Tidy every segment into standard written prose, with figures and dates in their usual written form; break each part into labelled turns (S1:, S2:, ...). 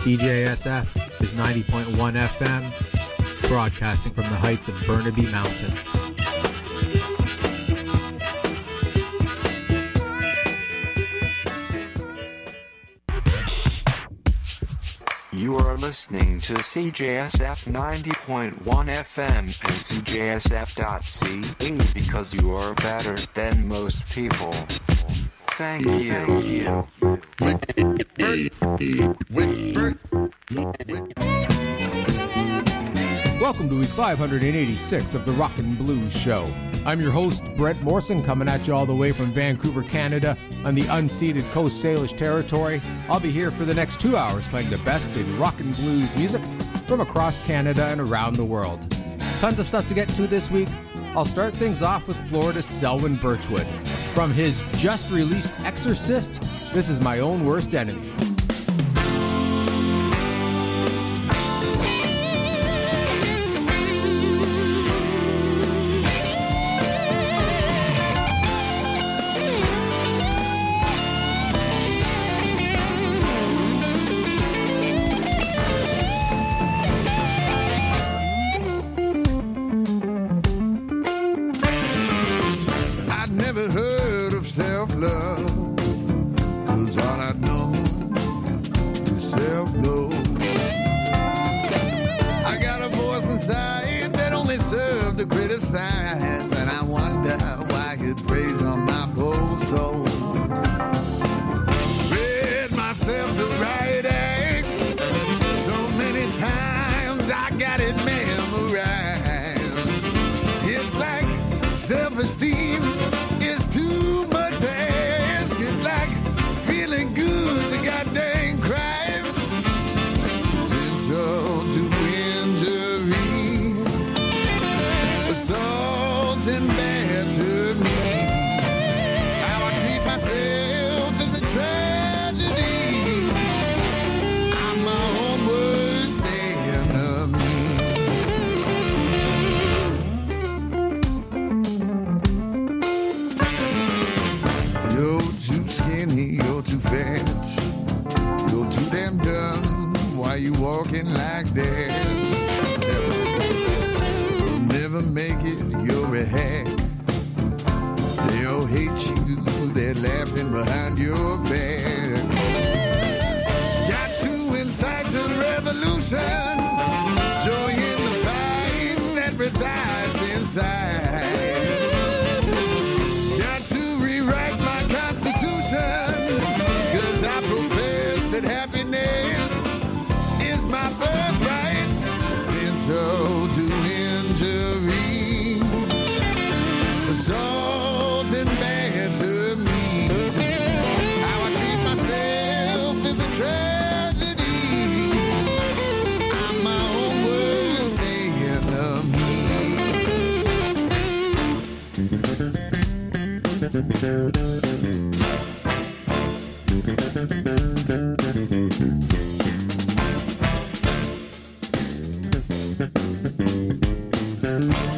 S1: CJSF is 90.1 FM, broadcasting from the heights of Burnaby Mountain.
S2: You are listening to CJSF 90.1 FM and CJSF.ca because you are better than most people. Thank you.
S3: Welcome to week 586 of the Rock and Blues Show. I'm your host, Brett Morrison, coming at you all the way from Vancouver, Canada, on the unceded Coast Salish territory. I'll be here for the next 2 hours playing the best in rock and blues music from across Canada and around the world. Tons of stuff to get to this week. I'll start things off with Florida's Selwyn Birchwood. From his just-released Exorcist, this is My Own Worst Enemy.
S4: And I wonder why it preys on my poor soul. Read myself the right act so many times I got it memorized. It's like self-esteem is too much to ask. It's like feeling good's a goddamn crime. It's all to injury, assault and battery. How I treat myself is a tragedy. I'm my own worst enemy. You're too skinny, you're too fat, you're too damn dumb. Why you walking like that? You'll never make it, you're a hack. They all hate you, they're laughing behind your back. Got to incite a revolution, joy in the fight that resides inside. Got to rewrite my constitution, 'cause I profess that happiness is my birthright. Since all to injury, assault and battery. How I treat myself is a tragedy. I'm my own worst enemy.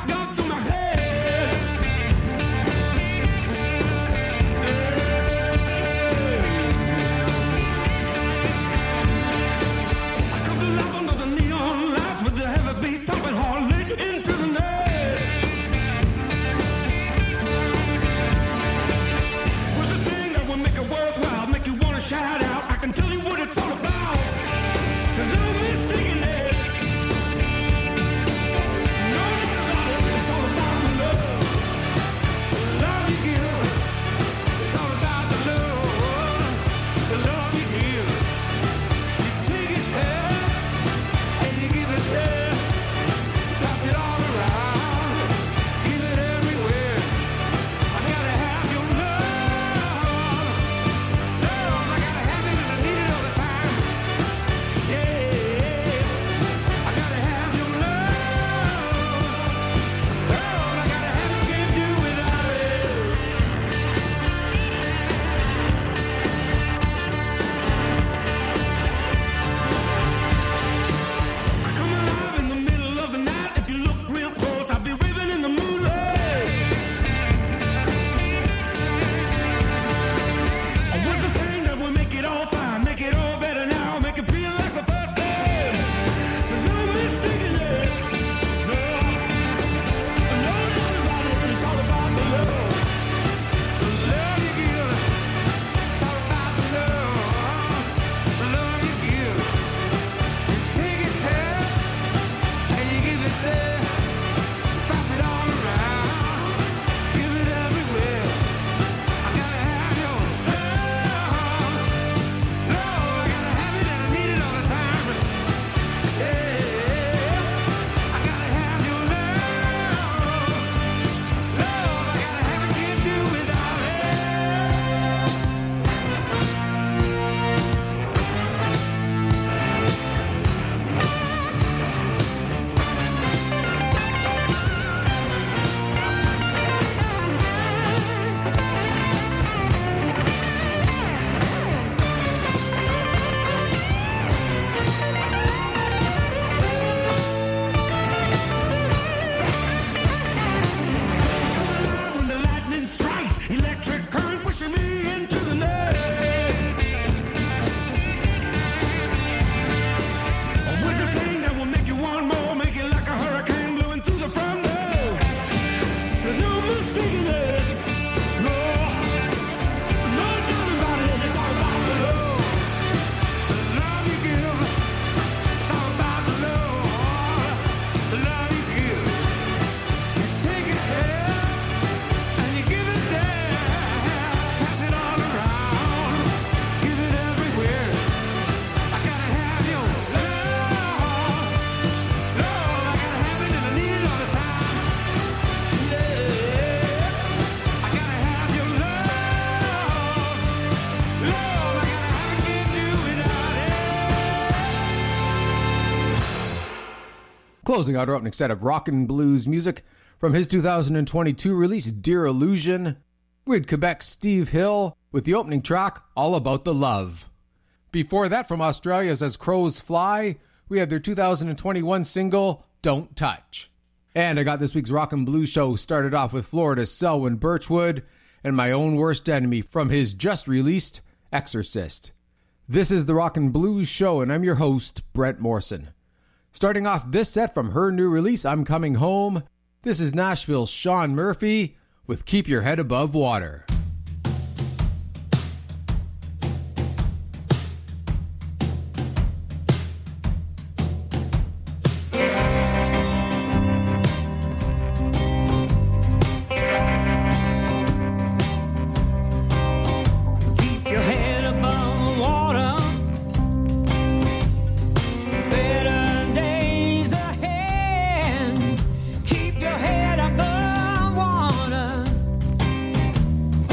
S3: Closing out our opening set of rock and blues music from his 2022 release, Dear Illusion, we had Quebec's Steve Hill with the opening track, All About the Love. Before that, from Australia's As Crows Fly, we had their 2021 single, Don't Touch. And I got this week's rock and blues show started off with Florida's Selwyn Birchwood and My Own Worst Enemy from his just-released Exorcist. This is the Rock and Blues Show, and I'm your host, Brent Morrison. Starting off this set from her new release, I'm Coming Home, this is Nashville's Sean Murphy with Keep Your Head Above Water.
S5: Keep your head above water.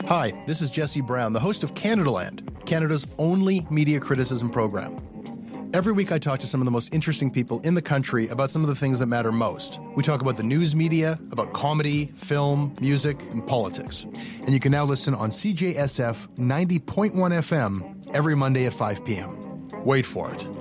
S5: Hi, this is Jesse Brown, the host of Canadaland, Canada's only media criticism program. Every week I talk to some of the most interesting people in the country about some of the things that matter most. We talk about the news media, about comedy, film, music, and politics. And you can now listen on CJSF 90.1 FM every Monday at 5 p.m. Wait for it.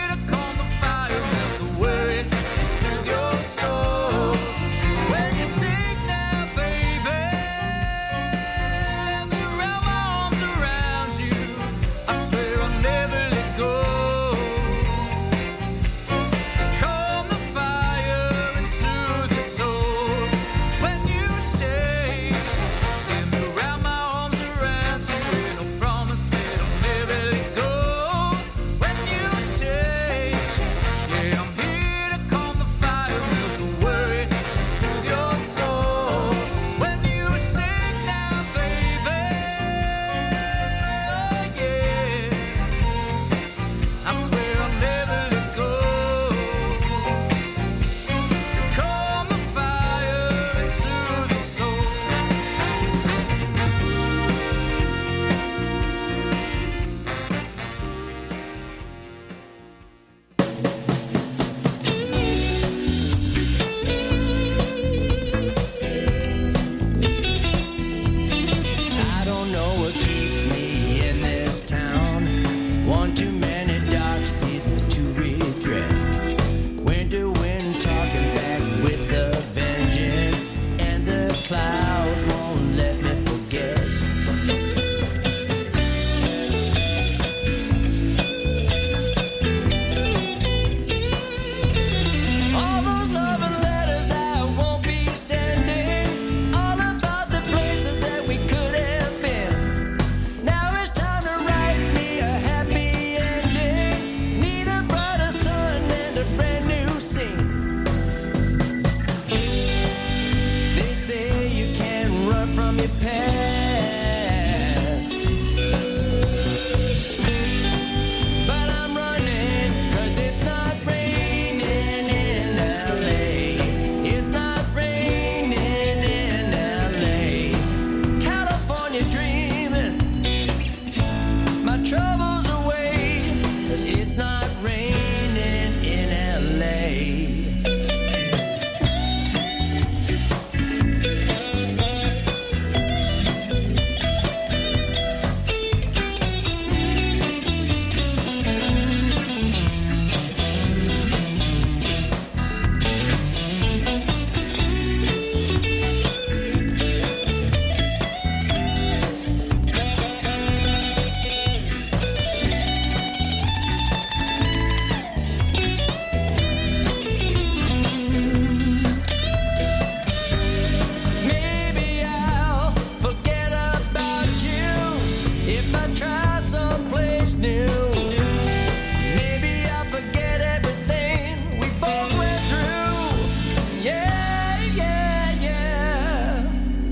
S6: When you say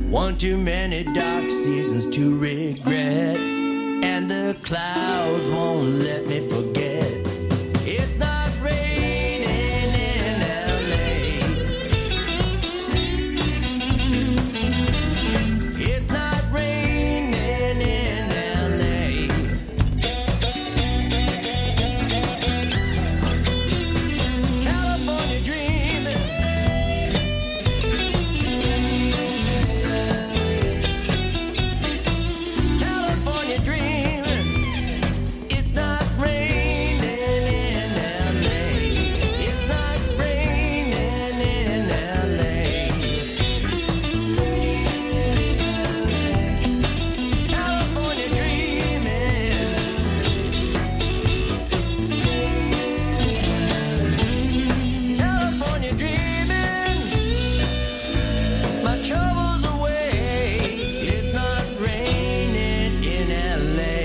S6: One too many dark seasons to regret, and the clouds won't let me forget. It's not raining in LA. It's not raining in LA. California dreaming. California dreaming. It's not raining in LA. It's not raining in LA. California dreaming. California dreaming. My troubles away. It's not raining in LA.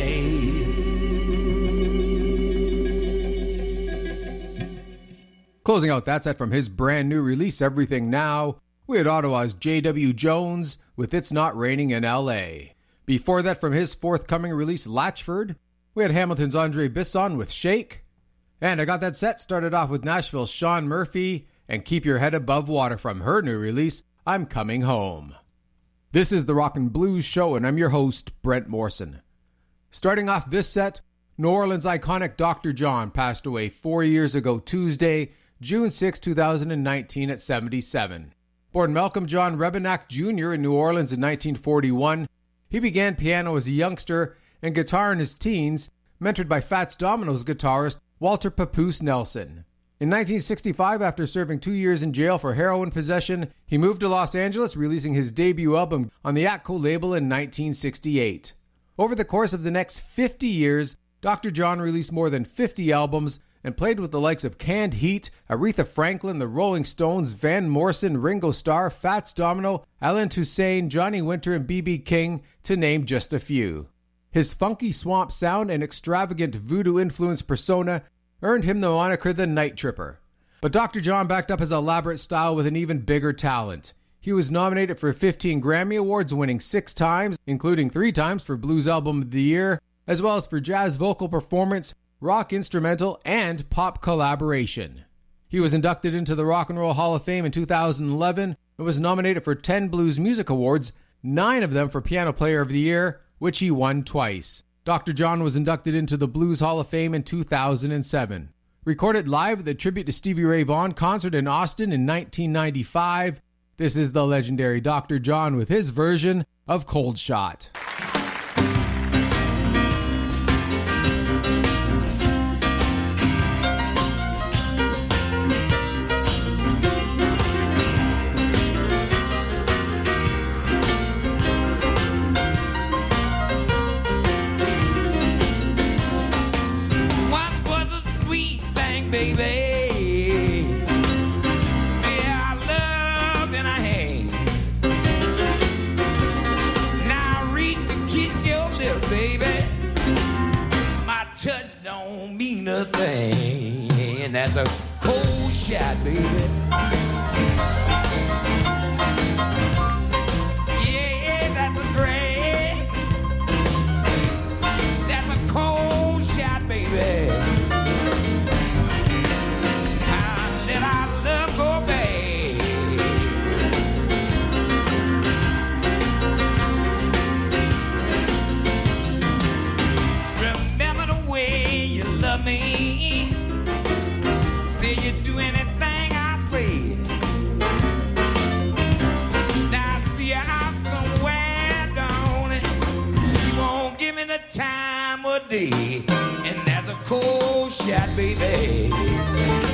S3: Closing out that set from his brand new release, Everything Now, we had Ottawa's J.W. Jones with It's Not Raining in L.A. Before that, from his forthcoming release, Latchford, we had Hamilton's Andre Bisson with Shake. And I got that set started off with Nashville's Sean Murphy and Keep Your Head Above Water from her new release, I'm Coming Home. This is the Rock and Blues Show, and I'm your host, Brent Morrison. Starting off this set, New Orleans iconic Dr. John passed away 4 years ago Tuesday, June 6, 2019 at 77. Born Malcolm John Rebenak Jr. in New Orleans in 1941, he began piano as a youngster and guitar in his teens, mentored by Fats Domino's guitarist Walter Papoose Nelson. In 1965, after serving 2 years in jail for heroin possession, he moved to Los Angeles, releasing his debut album on the Atco label in 1968. Over the course of the next 50 years, Dr. John released more than 50 albums and played with the likes of Canned Heat, Aretha Franklin, the Rolling Stones, Van Morrison, Ringo Starr, Fats Domino, Alain Toussaint, Johnny Winter, and B.B. King, to name just a few. His funky swamp sound and extravagant voodoo-influenced persona earned him the moniker the Night Tripper. But Dr. John backed up his elaborate style with an even bigger talent. He was nominated for 15 Grammy Awards, winning 6 times, including 3 times for Blues Album of the Year, as well as for Jazz Vocal Performance, Rock Instrumental, and Pop Collaboration. He was inducted into the Rock and Roll Hall of Fame in 2011 and was nominated for 10 Blues Music Awards, 9 of them for Piano Player of the Year, which he won twice. Dr. John was inducted into the Blues Hall of Fame in 2007. Recorded live at the Tribute to Stevie Ray Vaughan concert in Austin in 1995, this is the legendary Dr. John with his version of Cold Shot.
S6: Baby, yeah, I love and I hate. Now reach and kiss your lips, baby. My touch don't mean a thing, and that's a cold shot, baby. Yeah, that's a drag. That's a cold shot, baby. Me, say you do anything I say. Now see you out somewhere, don't it? You won't give me the time of day, and that's a cold shot, baby.